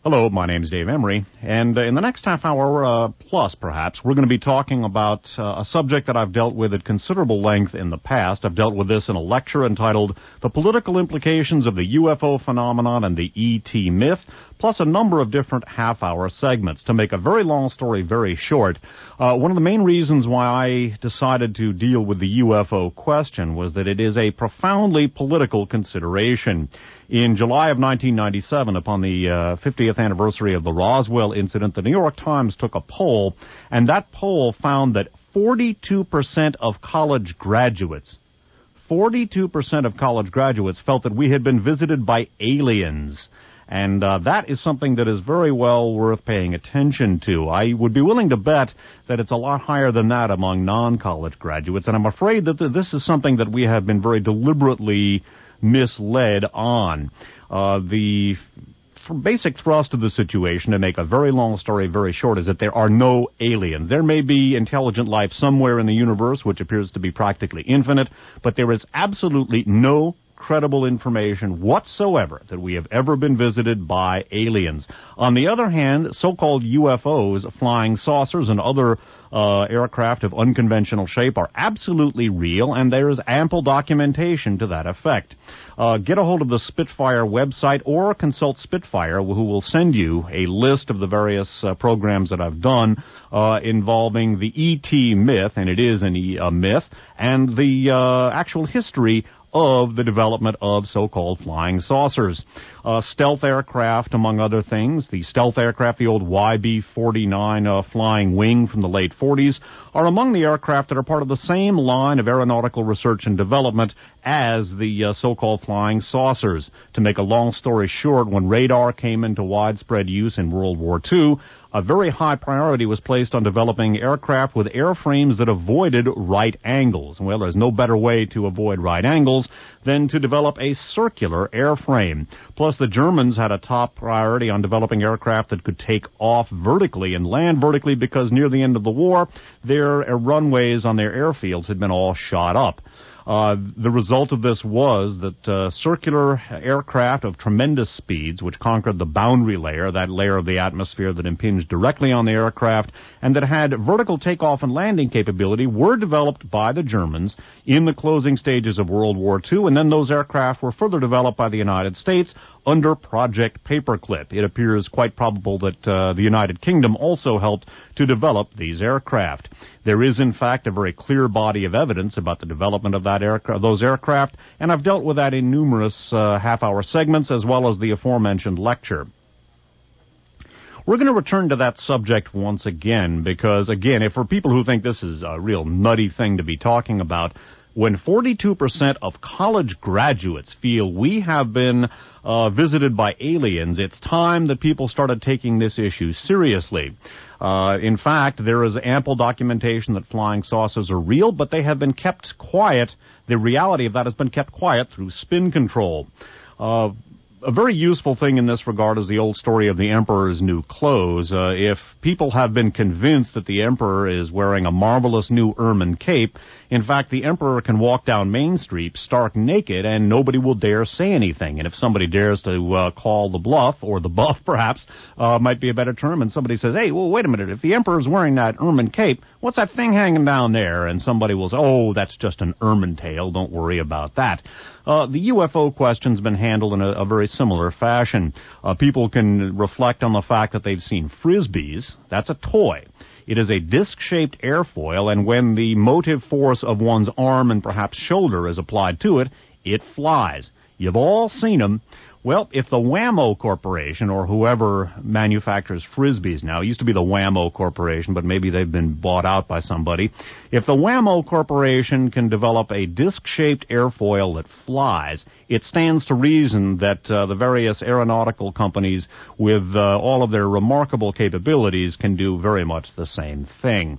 Hello, my name's Dave Emery, and in the next half hour plus, perhaps, we're going to be talking about a subject that I've dealt with at considerable length in the past. I've dealt with this in a lecture entitled The Political Implications of the UFO Phenomenon and the ET Myth, plus a number of different half-hour segments. To make a very long story very short, one of the main reasons why I decided to deal with the UFO question was that it is a profoundly political consideration. In July of 1997, upon the 50th anniversary of the Roswell incident, the New York Times took a poll, and that poll found that 42% of college graduates felt that we had been visited by aliens. And that is something that is very well worth paying attention to. I would be willing to bet that it's a lot higher than that among non-college graduates, and I'm afraid that this is something that we have been very deliberately misled on. The basic thrust of the situation, to make a very long story very short, is that there are no aliens. There may be intelligent life somewhere in the universe, which appears to be practically infinite, but there is absolutely no credible information whatsoever that we have ever been visited by aliens. On the other hand, so-called UFOs, flying saucers, and other aircraft of unconventional shape are absolutely real, and there is ample documentation to that effect. Get a hold of the Spitfire website or consult Spitfire, who will send you a list of the various programs that I've done involving the ET myth, and it is a myth, and the actual history of the development of so-called flying saucers. Stealth aircraft, among other things, the stealth aircraft, the old YB-49 flying wing from the late 40s, are among the aircraft that are part of the same line of aeronautical research and development as the so-called flying saucers. To make a long story short, when radar came into widespread use in World War II, a very high priority was placed on developing aircraft with airframes that avoided right angles. Well, there's no better way to avoid right angles than to develop a circular airframe. Plus, the Germans had a top priority on developing aircraft that could take off vertically and land vertically because near the end of the war, their runways on their airfields had been all shot up. The result of this was that circular aircraft of tremendous speeds, which conquered the boundary layer, that layer of the atmosphere that impinged directly on the aircraft, and that had vertical takeoff and landing capability, were developed by the Germans in the closing stages of World War II, and then those aircraft were further developed by the United States under Project Paperclip. It appears quite probable that the United Kingdom also helped to develop these aircraft. There is, in fact, a very clear body of evidence about the development of those aircraft, and I've dealt with that in numerous half-hour segments, as well as the aforementioned lecture. We're going to return to that subject once again, because, again, if for people who think this is a real nutty thing to be talking about, when 42% of college graduates feel we have been visited by aliens, it's time that people started taking this issue seriously. In fact, there is ample documentation that flying saucers are real, but they have been kept quiet. The reality of that has been kept quiet through spin control. A very useful thing in this regard is the old story of the Emperor's new clothes. If people have been convinced that the Emperor is wearing a marvelous new ermine cape, in fact, the Emperor can walk down Main Street stark naked and nobody will dare say anything. And if somebody dares to call the bluff, or the buff perhaps, might be a better term, and somebody says, hey, well, wait a minute, if the Emperor's wearing that ermine cape, what's that thing hanging down there? And somebody will say, oh, that's just an ermine tail, don't worry about that. The UFO question's been handled in a very similar fashion. People can reflect on the fact that they've seen Frisbees. That's a toy. It is a disc-shaped airfoil, and when the motive force of one's arm and perhaps shoulder is applied to it, it flies. You've all seen them. Well, if the Whammo Corporation, or whoever manufactures Frisbees now, it used to be the Whammo Corporation, but maybe they've been bought out by somebody. If the Whammo Corporation can develop a disc-shaped airfoil that flies, it stands to reason that the various aeronautical companies, with all of their remarkable capabilities, can do very much the same thing.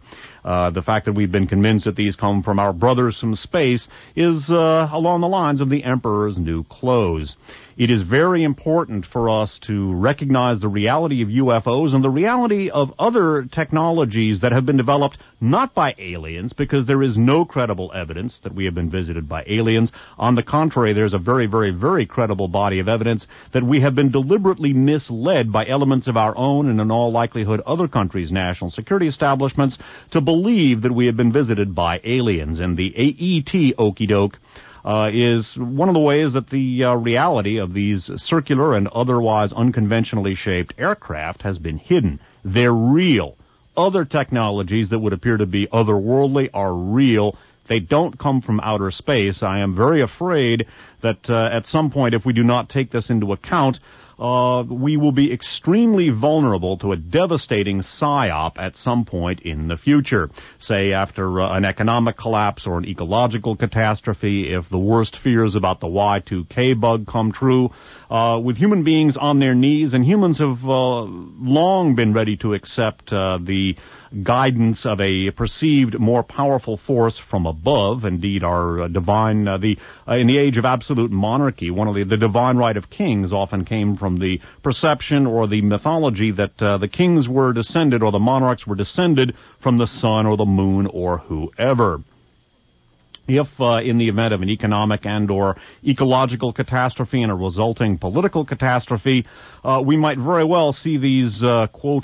The fact that we've been convinced that these come from our brothers from space is along the lines of the emperor's new clothes. It is very important for us to recognize the reality of UFOs and the reality of other technologies that have been developed not by aliens, because there is no credible evidence that we have been visited by aliens. On the contrary, there's a very, very, very credible body of evidence that we have been deliberately misled by elements of our own and in all likelihood other countries' national security establishments to believe that we have been visited by aliens. And the AET okey doke is one of the ways that the reality of these circular and otherwise unconventionally shaped aircraft has been hidden. They're real. Other technologies that would appear to be otherworldly are real. They don't come from outer space. I am very afraid that at some point, if we do not take this into account, we will be extremely vulnerable to a devastating psyop at some point in the future. Say after an economic collapse or an ecological catastrophe, if the worst fears about the Y2K bug come true, with human beings on their knees, and humans have long been ready to accept the guidance of a perceived more powerful force from above. Indeed, our divine, in the age of absolute monarchy, one of the divine right of kings often came from the perception or the mythology that the kings were descended, or the monarchs were descended from the sun or the moon or whoever. If, in the event of an economic and or ecological catastrophe and a resulting political catastrophe, we might very well see these, quote,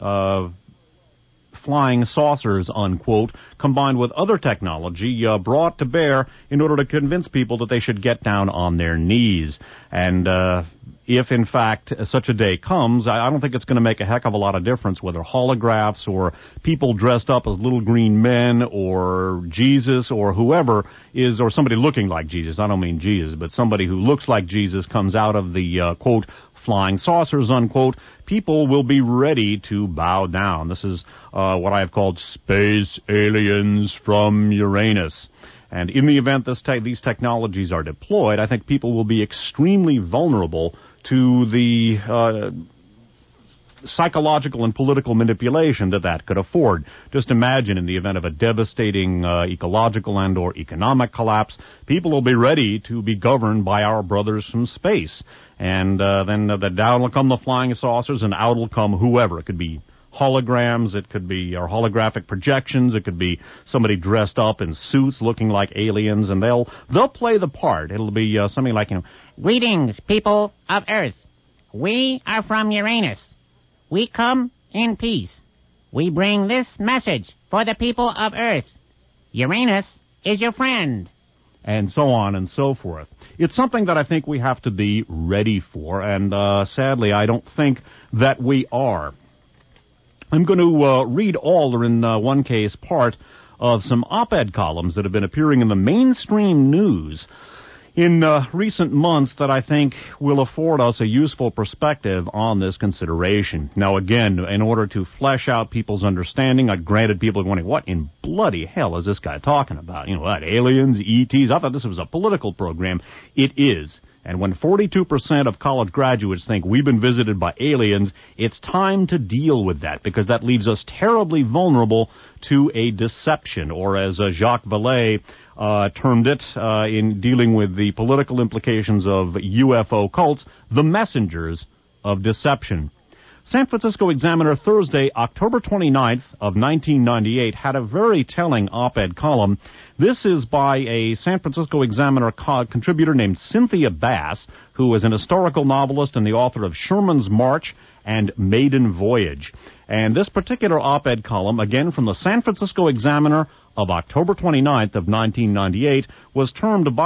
flying saucers, unquote, combined with other technology brought to bear in order to convince people that they should get down on their knees. And if, in fact, such a day comes, I don't think it's going to make a heck of a lot of difference whether holographs or people dressed up as little green men or Jesus or whoever is, or somebody looking like Jesus. I don't mean Jesus, but somebody who looks like Jesus comes out of the, quote, flying saucers, unquote. People will be ready to bow down. This is what I have called space aliens from Uranus. And in the event these technologies are deployed, I think people will be extremely vulnerable to the psychological and political manipulation that could afford. Just imagine, in the event of a devastating ecological and or economic collapse, people will be ready to be governed by our brothers from space. And then down will come the flying saucers, and out will come whoever. It could be holograms, it could be or holographic projections, it could be somebody dressed up in suits looking like aliens, and they'll play the part. It'll be something like, greetings, people of Earth. We are from Uranus. We come in peace. We bring this message for the people of Earth. Uranus is your friend. And so on and so forth. It's something that I think we have to be ready for, and sadly, I don't think that we are. I'm going to read all, or in one case, part of some op-ed columns that have been appearing in the mainstream news in recent months that I think will afford us a useful perspective on this consideration. Now, again, in order to flesh out people's understanding, granted, people are wondering, what in bloody hell is this guy talking about? What, aliens, ETs? I thought this was a political program. It is. And when 42% of college graduates think we've been visited by aliens, it's time to deal with that, because that leaves us terribly vulnerable to a deception, or as Jacques Vallée termed it in dealing with the political implications of UFO cults, the messengers of deception. San Francisco Examiner Thursday, October 29th of 1998, had a very telling op-ed column. This is by a San Francisco Examiner contributor named Cynthia Bass, who is an historical novelist and the author of Sherman's March and Maiden Voyage. And this particular op-ed column, again from the San Francisco Examiner of October 29th of 1998, was entitled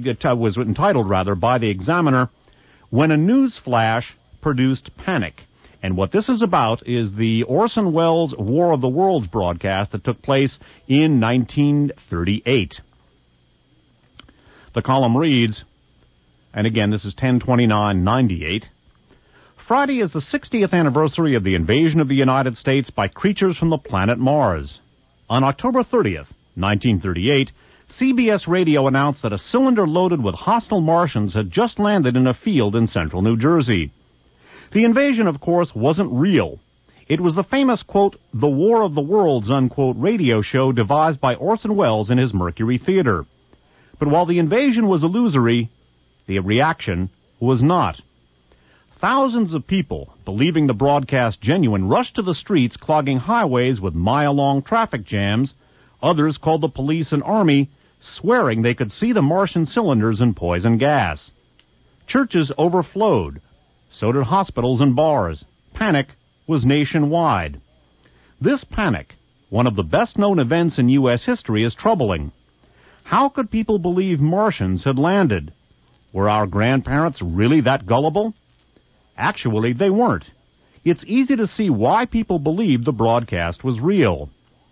by the Examiner, "When a News Flash Produced Panic." And what this is about is the Orson Welles War of the Worlds broadcast that took place in 1938. The column reads, and again, this is 10/29/98, Friday is the 60th anniversary of the invasion of the United States by creatures from the planet Mars. On October 30th, 1938, CBS Radio announced that a cylinder loaded with hostile Martians had just landed in a field in central New Jersey. The invasion, of course, wasn't real. It was the famous, quote, The War of the Worlds, unquote, radio show devised by Orson Welles in his Mercury Theater. But while the invasion was illusory, the reaction was not. Thousands of people, believing the broadcast genuine, rushed to the streets, clogging highways with mile-long traffic jams. Others called the police and army, swearing they could see the Martian cylinders and poison gas. Churches overflowed. So did hospitals and bars. Panic was nationwide. This panic, one of the best-known events in U.S. history, is troubling. How could people believe Martians had landed? Were our grandparents really that gullible? Actually, they weren't. It's easy to see why people believed the broadcast was real.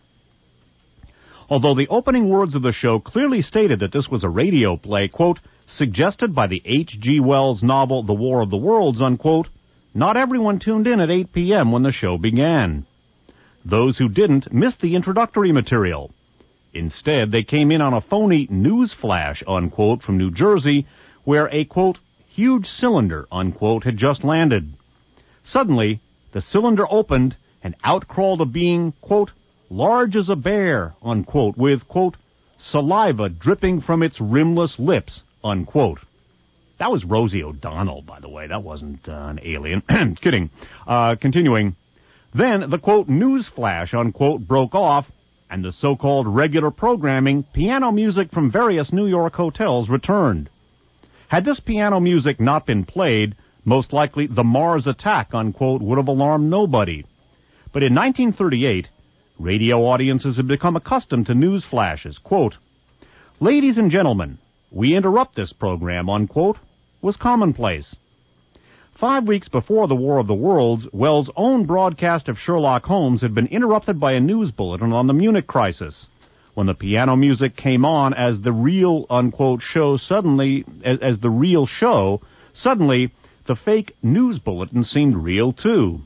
Although the opening words of the show clearly stated that this was a radio play, quote, suggested by the H.G. Wells novel The War of the Worlds, unquote, not everyone tuned in at 8 p.m. when the show began. Those who didn't missed the introductory material. Instead, they came in on a phony news flash, unquote, from New Jersey, where a, quote, huge cylinder, unquote, had just landed. Suddenly, the cylinder opened and out crawled a being, quote, large as a bear, unquote, with, quote, saliva dripping from its rimless lips, unquote. That was Rosie O'Donnell, by the way. That wasn't an alien. Kidding. Continuing. Then the, quote, news flash, unquote, broke off, and the so-called regular programming, piano music from various New York hotels, returned. Had this piano music not been played, most likely the Mars attack, unquote, would have alarmed nobody. But in 1938, radio audiences had become accustomed to news flashes. Quote, ladies and gentlemen, we interrupt this program, unquote, was commonplace. 5 weeks before the War of the Worlds, Wells' own broadcast of Sherlock Holmes had been interrupted by a news bulletin on the Munich crisis. When the piano music came on as the real, unquote, show suddenly, as the real show, suddenly the fake news bulletin seemed real too.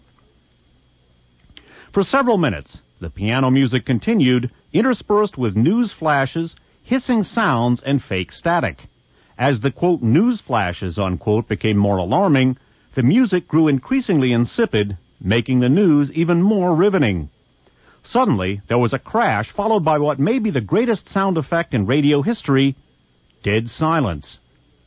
For several minutes, the piano music continued, interspersed with news flashes, hissing sounds, and fake static. As the, quote, news flashes, unquote, became more alarming, the music grew increasingly insipid, making the news even more riveting. Suddenly, there was a crash, followed by what may be the greatest sound effect in radio history, dead silence.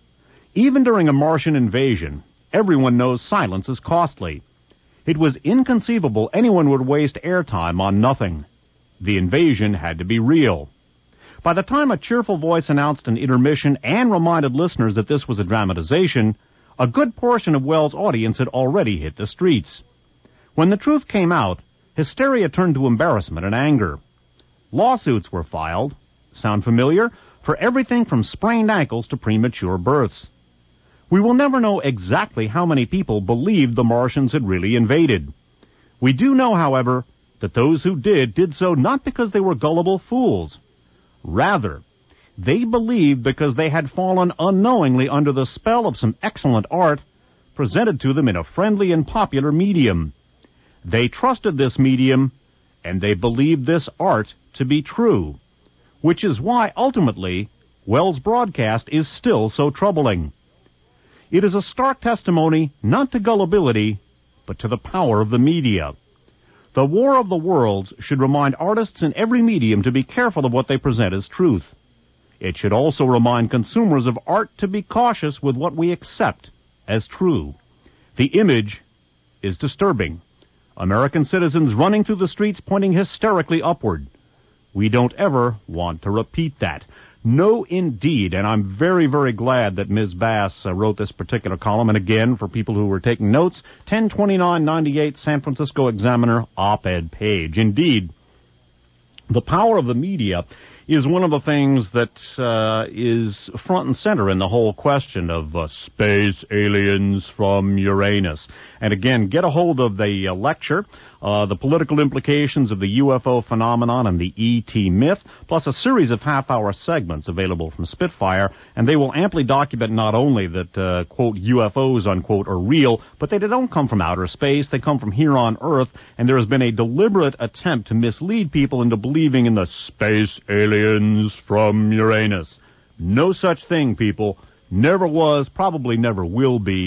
Even during a Martian invasion, everyone knows silence is costly. It was inconceivable anyone would waste airtime on nothing. The invasion had to be real. By the time a cheerful voice announced an intermission and reminded listeners that this was a dramatization, a good portion of Wells' audience had already hit the streets. When the truth came out, hysteria turned to embarrassment and anger. Lawsuits were filed, sound familiar, for everything from sprained ankles to premature births. We will never know exactly how many people believed the Martians had really invaded. We do know, however, that those who did so not because they were gullible fools. Rather, they believed because they had fallen unknowingly under the spell of some excellent art presented to them in a friendly and popular medium. They trusted this medium, and they believed this art to be true, which is why, ultimately, Wells' broadcast is still so troubling. It is a stark testimony not to gullibility, but to the power of the media. The War of the Worlds should remind artists in every medium to be careful of what they present as truth. It should also remind consumers of art to be cautious with what we accept as true. The image is disturbing. American citizens running through the streets pointing hysterically upward. We don't ever want to repeat that. No, indeed, and I'm very, very glad that Ms. Bass wrote this particular column. And again, for people who were taking notes, 10/29/98 San Francisco Examiner op-ed page. Indeed, the power of the media is one of the things that is front and center in the whole question of space aliens from Uranus. And again, get a hold of the lecture, The Political Implications of the UFO Phenomenon and the ET Myth, plus a series of half-hour segments available from Spitfire, and they will amply document not only that, quote, UFOs, unquote, are real, but they don't come from outer space, they come from here on Earth, and there has been a deliberate attempt to mislead people into believing in the space aliens from Uranus. No such thing, people. Never was, probably never will be.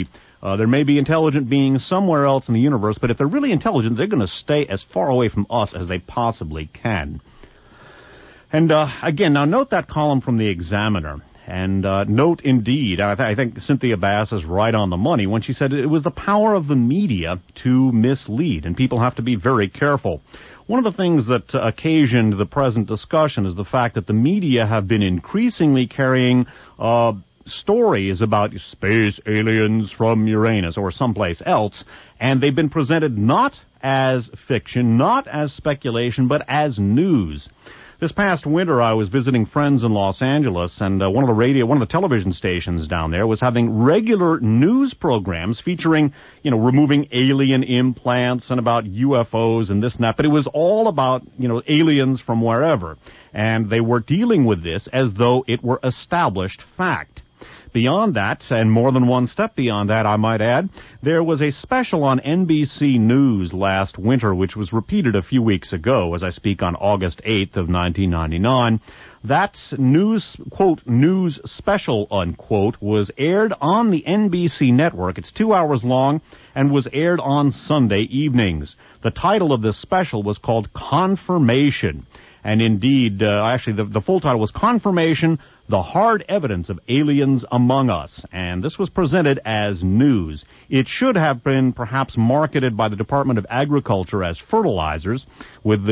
There may be intelligent beings somewhere else in the universe, but if they're really intelligent, they're going to stay as far away from us as they possibly can. And again, now note that column from the Examiner. And note indeed, I think Cynthia Bass is right on the money when she said it was the power of the media to mislead, and people have to be very careful. One of the things that occasioned the present discussion is the fact that the media have been increasingly carrying stories about space aliens from Uranus or someplace else, and they've been presented not as fiction, not as speculation, but as news. This past winter, I was visiting friends in Los Angeles, and one of the television stations down there was having regular news programs featuring, removing alien implants and about UFOs and this and that. But it was all about, aliens from wherever, and they were dealing with this as though it were established fact. Beyond that, and more than one step beyond that, I might add, there was a special on NBC News last winter, which was repeated a few weeks ago, as I speak on August 8th of 1999. That news, quote, news special, unquote, was aired on the NBC network. It's 2 hours long and was aired on Sunday evenings. The title of this special was called Confirmation. And indeed, the full title was Confirmation, the Hard Evidence of Aliens Among Us. And this was presented as news. It should have been perhaps marketed by the Department of Agriculture as fertilizers, with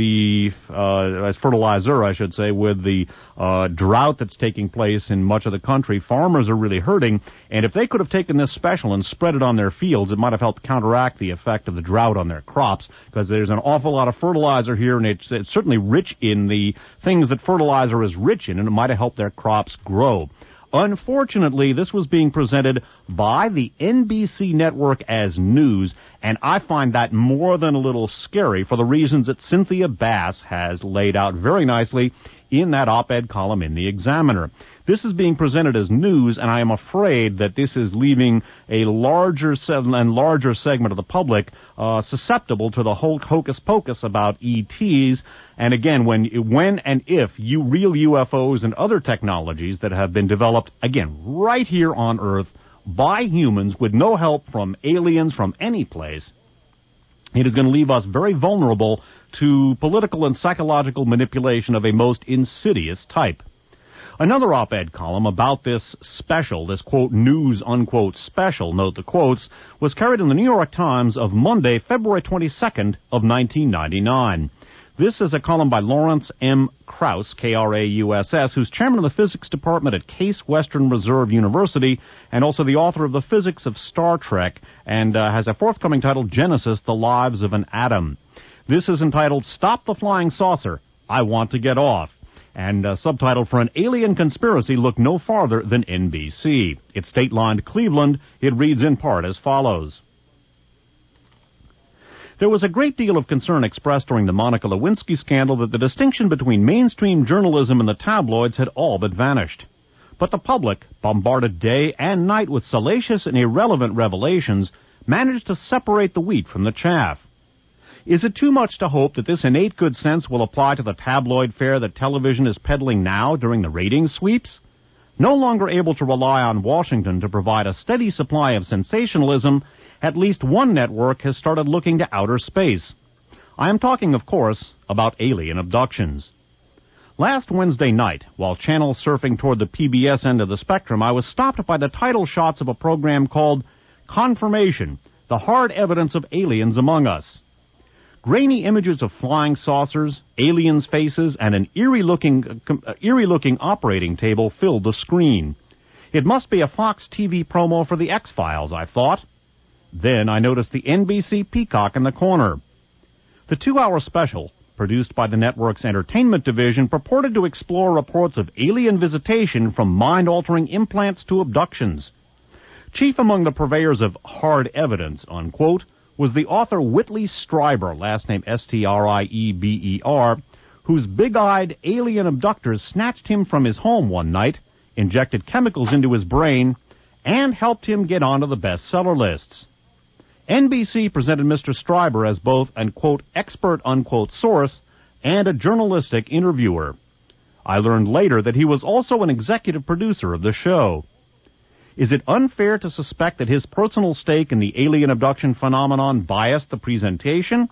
as fertilizer, I should say, with the drought that's taking place in much of the country. Farmers are really hurting, and if they could have taken this special and spread it on their fields, it might have helped counteract the effect of the drought on their crops, because there's an awful lot of fertilizer here, and it's certainly rich in the things that fertilizer is rich in, and it might have helped their crops grow. Unfortunately, this was being presented by the NBC network as news, and I find that more than a little scary for the reasons that Cynthia Bass has laid out very nicely in that op-ed column in the Examiner. This is being presented as news, and I am afraid that this is leaving a larger and larger segment of the public susceptible to the whole hocus-pocus about ETs. And again, when and if real UFOs and other technologies that have been developed, again, right here on Earth by humans with no help from aliens from any place, it is going to leave us very vulnerable to political and psychological manipulation of a most insidious type. Another op-ed column about this special, this quote news unquote special, note the quotes, was carried in the New York Times of Monday, February 22nd of 1999. This is a column by Lawrence M. Krauss, K-R-A-U-S-S, who's chairman of the physics department at Case Western Reserve University and also the author of The Physics of Star Trek, and has a forthcoming title, Genesis, The Lives of an Atom. This is entitled, Stop the Flying Saucer, I Want to Get Off. And subtitled, For an Alien Conspiracy, Look No Farther Than NBC. It's state-lined Cleveland. It reads in part as follows. There was a great deal of concern expressed during the Monica Lewinsky scandal that the distinction between mainstream journalism and the tabloids had all but vanished. But the public, bombarded day and night with salacious and irrelevant revelations, managed to separate the wheat from the chaff. Is it too much to hope that this innate good sense will apply to the tabloid fare that television is peddling now during the ratings sweeps? No longer able to rely on Washington to provide a steady supply of sensationalism, at least one network has started looking to outer space. I am talking, of course, about alien abductions. Last Wednesday night, while channel surfing toward the PBS end of the spectrum, I was stopped by the title shots of a program called Confirmation, the Hard Evidence of Aliens Among Us. Grainy images of flying saucers, aliens' faces, and an eerie-looking operating table filled the screen. It must be a Fox TV promo for the X-Files, I thought. Then I noticed the NBC Peacock in the corner. The 2-hour special, produced by the network's entertainment division, purported to explore reports of alien visitation from mind-altering implants to abductions. Chief among the purveyors of hard evidence, unquote, was the author Whitley Strieber, last name S-T-R-I-E-B-E-R, whose big-eyed alien abductors snatched him from his home one night, injected chemicals into his brain, and helped him get onto the bestseller lists. NBC presented Mr. Strieber as both an, quote, expert, unquote, source and a journalistic interviewer. I learned later that he was also an executive producer of the show. Is it unfair to suspect that his personal stake in the alien abduction phenomenon biased the presentation?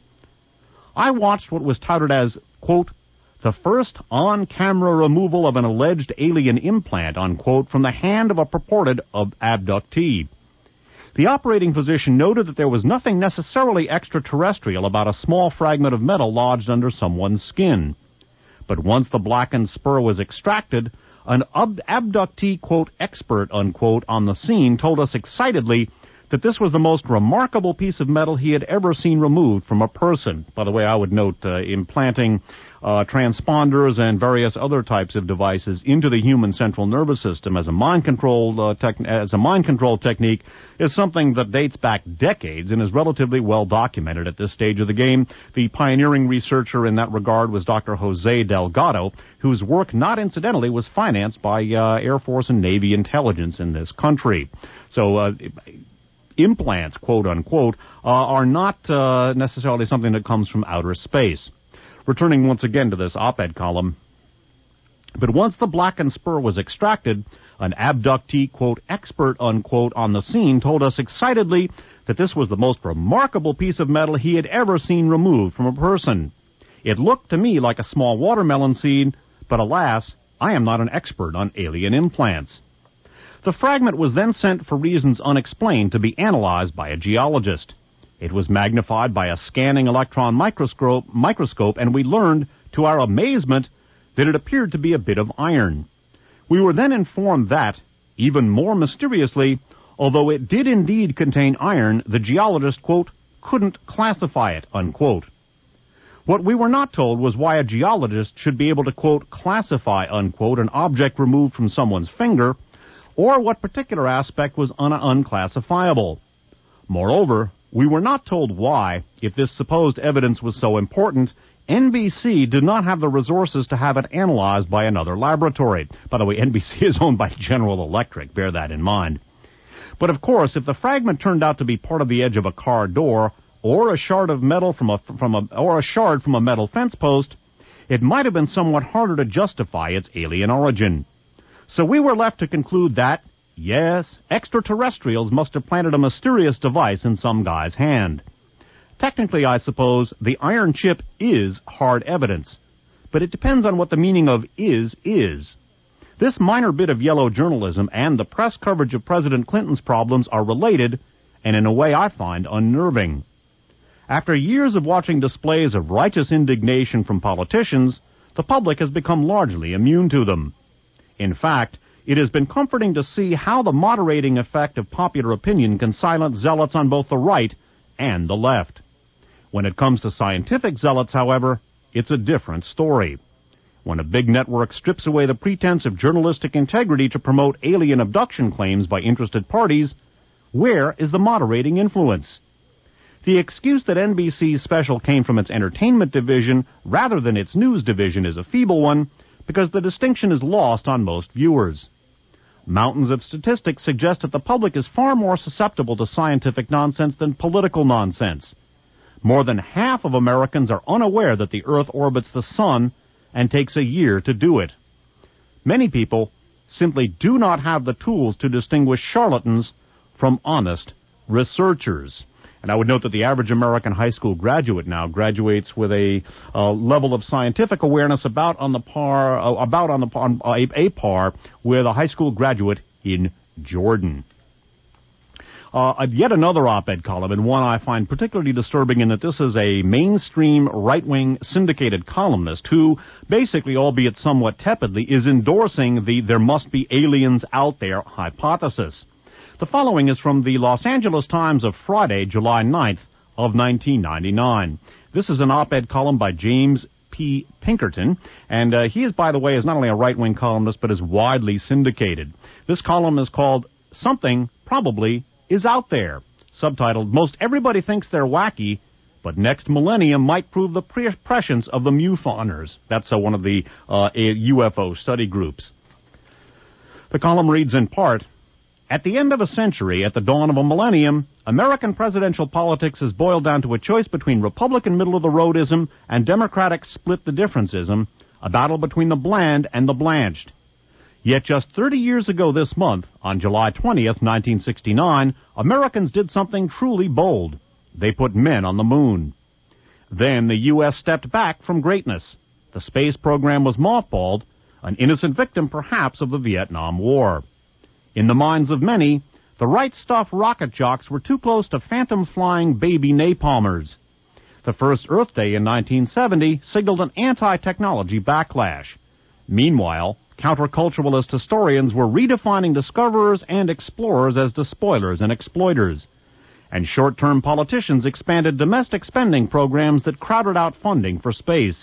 I watched what was touted as, quote, the first on-camera removal of an alleged alien implant, unquote, from the hand of a purported abductee. The operating physician noted that there was nothing necessarily extraterrestrial about a small fragment of metal lodged under someone's skin. But once the blackened spur was extracted, an abductee, quote, expert, unquote, on the scene told us excitedly that this was the most remarkable piece of metal he had ever seen removed from a person. By the way, I would note implanting transponders and various other types of devices into the human central nervous system as a mind control technique is something that dates back decades and is relatively well documented at this stage of the game. The pioneering researcher in that regard was Dr. Jose Delgado, whose work, not incidentally, was financed by Air Force and Navy intelligence in this country. So implants, quote unquote, are not necessarily something that comes from outer space. Returning once again to this op-ed column, but once the blackened spur was extracted, an abductee, quote, expert, unquote, on the scene told us excitedly that this was the most remarkable piece of metal he had ever seen removed from a person. It looked to me like a small watermelon seed, but alas, I am not an expert on alien implants. The fragment was then sent for reasons unexplained to be analyzed by a geologist. It was magnified by a scanning electron microscope, and we learned, to our amazement, that it appeared to be a bit of iron. We were then informed that, even more mysteriously, although it did indeed contain iron, the geologist, quote, couldn't classify it, unquote. What we were not told was why a geologist should be able to, quote, classify, unquote, an object removed from someone's finger, or what particular aspect was unclassifiable. Moreover, we were not told why, if this supposed evidence was so important, NBC did not have the resources to have it analyzed by another laboratory. By the way, NBC is owned by General Electric, bear that in mind. But of course, if the fragment turned out to be part of the edge of a car door, or a shard of metal from a metal fence post, it might have been somewhat harder to justify its alien origin. So we were left to conclude that, yes, extraterrestrials must have planted a mysterious device in some guy's hand. Technically, I suppose, the iron chip is hard evidence, but it depends on what the meaning of is. This minor bit of yellow journalism and the press coverage of President Clinton's problems are related, and in a way I find unnerving. After years of watching displays of righteous indignation from politicians, the public has become largely immune to them. In fact, it has been comforting to see how the moderating effect of popular opinion can silence zealots on both the right and the left. When it comes to scientific zealots, however, it's a different story. When a big network strips away the pretense of journalistic integrity to promote alien abduction claims by interested parties, where is the moderating influence? The excuse that NBC's special came from its entertainment division rather than its news division is a feeble one, because the distinction is lost on most viewers. Mountains of statistics suggest that the public is far more susceptible to scientific nonsense than political nonsense. More than half of Americans are unaware that the Earth orbits the Sun and takes a year to do it. Many people simply do not have the tools to distinguish charlatans from honest researchers. And I would note that the average American high school graduate now graduates with a level of scientific awareness about on a par with a high school graduate in Jordan. Yet another op-ed column, and one I find particularly disturbing in that this is a mainstream right-wing syndicated columnist who, basically, albeit somewhat tepidly, is endorsing the "there must be aliens out there" hypothesis. The following is from the Los Angeles Times of Friday, July 9th of 1999. This is an op-ed column by James P. Pinkerton, and he is, by the way, is not only a right-wing columnist, but is widely syndicated. This column is called "Something Probably Is Out There," subtitled, "Most Everybody Thinks They're Wacky, but Next Millennium Might Prove the Prescience of the MUFONers." That's one of the UFO study groups. The column reads in part, "At the end of a century, at the dawn of a millennium, American presidential politics has boiled down to a choice between Republican middle-of-the-roadism and Democratic split-the-differenceism, a battle between the bland and the blanched. Yet just 30 years ago this month, on July 20th, 1969, Americans did something truly bold. They put men on the moon. Then the U.S. stepped back from greatness. The space program was mothballed, an innocent victim perhaps of the Vietnam War. In the minds of many, the Right Stuff rocket jocks were too close to phantom-flying baby napalmers. The first Earth Day in 1970 signaled an anti-technology backlash. Meanwhile, counterculturalist historians were redefining discoverers and explorers as despoilers and exploiters. And short-term politicians expanded domestic spending programs that crowded out funding for space.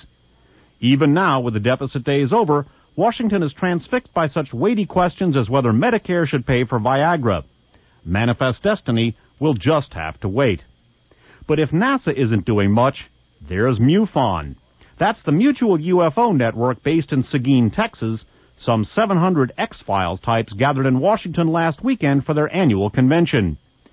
Even now, with the deficit days over, Washington is transfixed by such weighty questions as whether Medicare should pay for Viagra. Manifest destiny will just have to wait. But if NASA isn't doing much, there's MUFON. That's the Mutual UFO Network based in Seguin, Texas. Some 700 X-Files types gathered in Washington last weekend for their annual convention.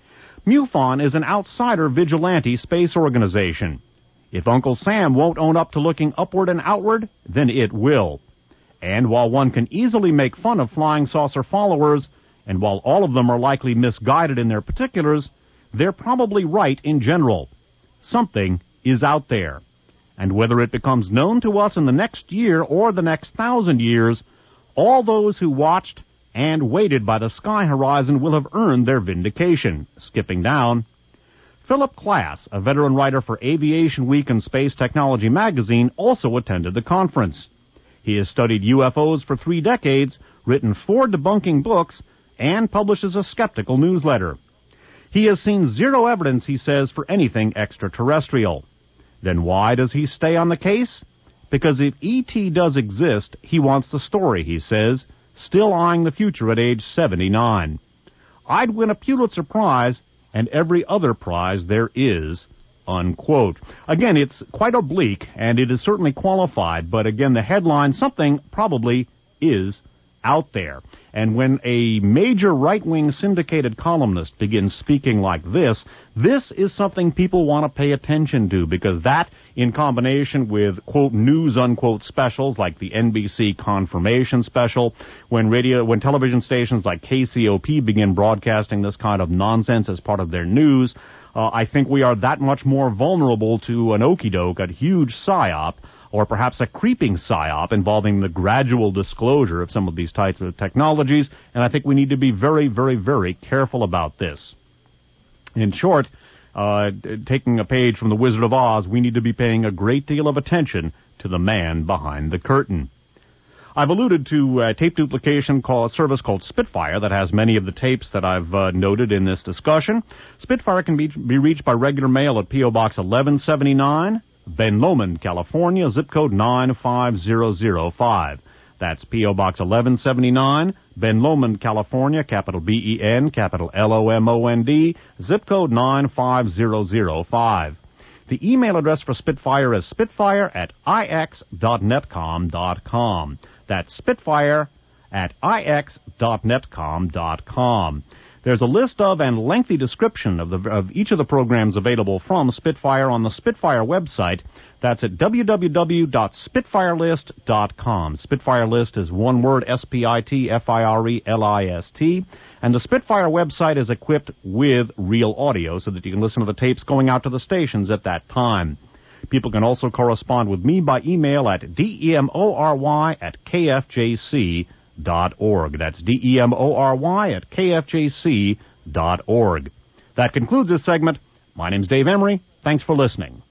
MUFON is an outsider vigilante space organization. If Uncle Sam won't own up to looking upward and outward, then it will. And while one can easily make fun of flying saucer followers, and while all of them are likely misguided in their particulars, they're probably right in general. Something is out there. And whether it becomes known to us in the next year or the next 1,000 years, all those who watched and waited by the sky horizon will have earned their vindication. Skipping down, Philip Klass, a veteran writer for Aviation Week and Space Technology magazine, also attended the conference. He has studied UFOs for 3 decades, written 4 debunking books, and publishes a skeptical newsletter. He has seen zero evidence, he says, for anything extraterrestrial. Then why does he stay on the case? Because if E.T. does exist, he wants the story, he says, still eyeing the future at age 79. I'd win a Pulitzer Prize and every other prize there is, unquote. Again, it's quite oblique, and it is certainly qualified, but again, the headline, something probably is out there. And when a major right-wing syndicated columnist begins speaking like this is something people want to pay attention to, because that, in combination with, quote, news, unquote, specials like the NBC Confirmation Special, when television stations like KCOP begin broadcasting this kind of nonsense as part of their news, I think we are that much more vulnerable to an okey-doke, a huge psyop, or perhaps a creeping psyop involving the gradual disclosure of some of these types of technologies, and I think we need to be very, very, very careful about this. In short, taking a page from The Wizard of Oz, we need to be paying a great deal of attention to the man behind the curtain. I've alluded to a tape duplication service called Spitfire that has many of the tapes that I've noted in this discussion. Spitfire can be reached by regular mail at P.O. Box 1179, Ben Lomond, California, zip code 95005. That's P.O. Box 1179, Ben Lomond, California, capital B-E-N, capital L-O-M-O-N-D, zip code 95005. The email address for Spitfire is spitfire@ix.netcom.com. That's spitfire@ix.netcom.com. There's a list of and lengthy description of each of the programs available from Spitfire on the Spitfire website. That's at www.spitfirelist.com. Spitfire List is one word, S-P-I-T-F-I-R-E-L-I-S-T. And the Spitfire website is equipped with real audio so that you can listen to the tapes going out to the stations at that time. People can also correspond with me by email at demory@kfjc.org. That's demory@kfjc.org. That concludes this segment. My name's Dave Emery. Thanks for listening.